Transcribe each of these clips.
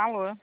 Alô?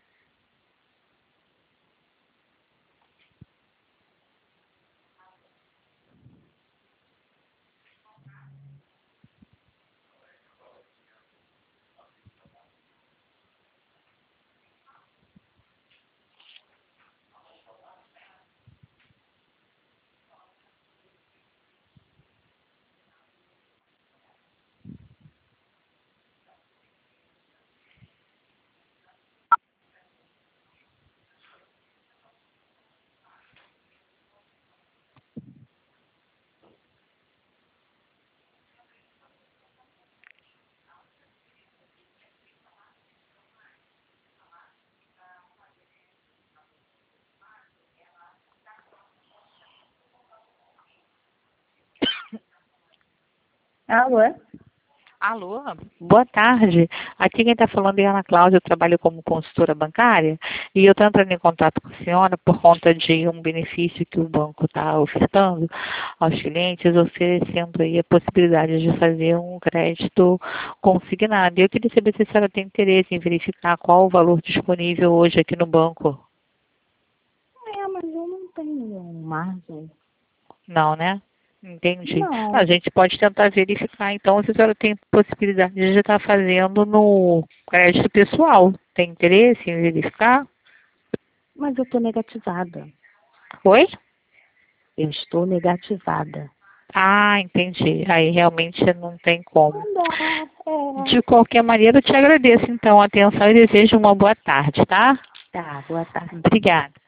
Alô? Alô? Boa tarde. Aqui quem está falando é a Ana Cláudia, eu trabalho como consultora bancária e eu estou entrando em contato com a senhora por conta de um benefício que o banco está ofertando aos clientes, oferecendo aí a possibilidade de fazer um crédito consignado. E eu queria saber se a senhora tem interesse em verificar qual o valor disponível hoje aqui no banco. Mas eu não tenho margem. Não, né? Entendi. Não. A gente pode tentar verificar, então, se a senhora tem possibilidade de estar fazendo no crédito pessoal. Tem interesse em verificar? Mas eu estou negativada. Oi? Eu estou negativada. Ah, entendi. Aí realmente não tem como. Não dá, De qualquer maneira, eu te agradeço, então, a atenção e desejo uma boa tarde, tá? Tá, boa tarde. Obrigada.